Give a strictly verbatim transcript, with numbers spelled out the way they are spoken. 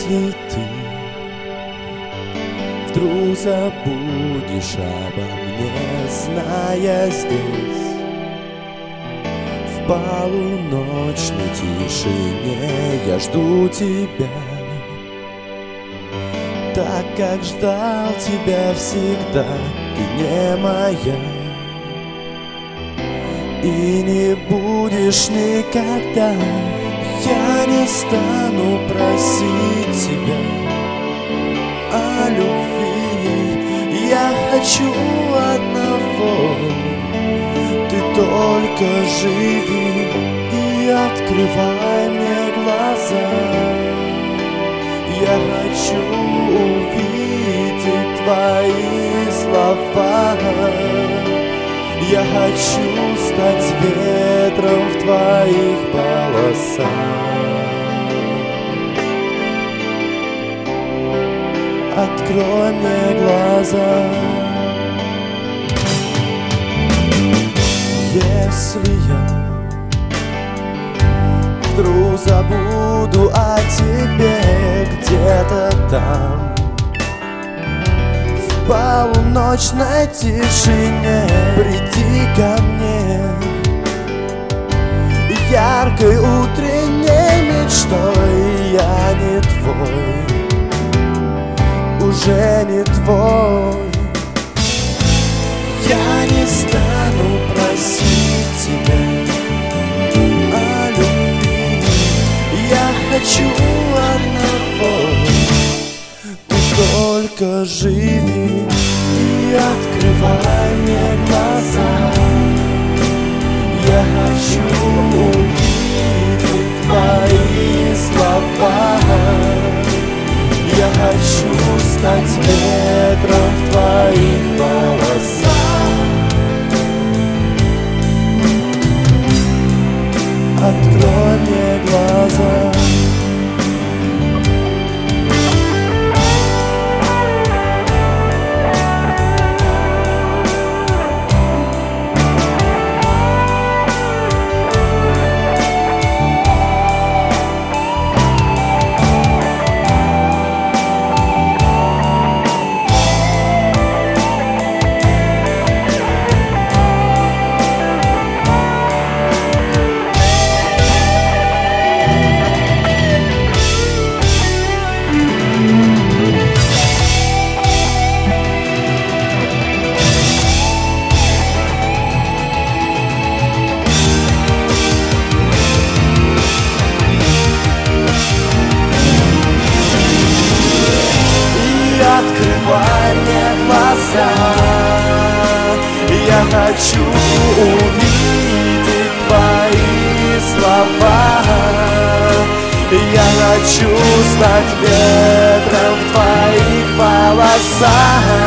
Если ты вдруг забудешь обо мне, зная здесь, в полуночной тишине я жду тебя, так как ждал тебя всегда, ты не моя. И не будешь никогда, я не стану просить тебя о любви. Я хочу одного, ты только живи и открывай мне глаза. Я хочу увидеть твои слова. Я хочу стать ветром в твоих волосах. Открой мне глаза. Если я вдруг забуду о тебе где-то там, в полуночной тишине, приди ко мне яркой утренней мечтой. Я не твой, уже не твой. Я не стану просить тебя о любви. Я хочу одного, ты только живи и открывай мне глаза. Я хочу увидеть твои слова. Я хочу стать ветром в твоих волосах. Открой мне глаза. Открывай мне глаза. Я хочу увидеть твои слова. Я хочу стать ветром в твоих волосах.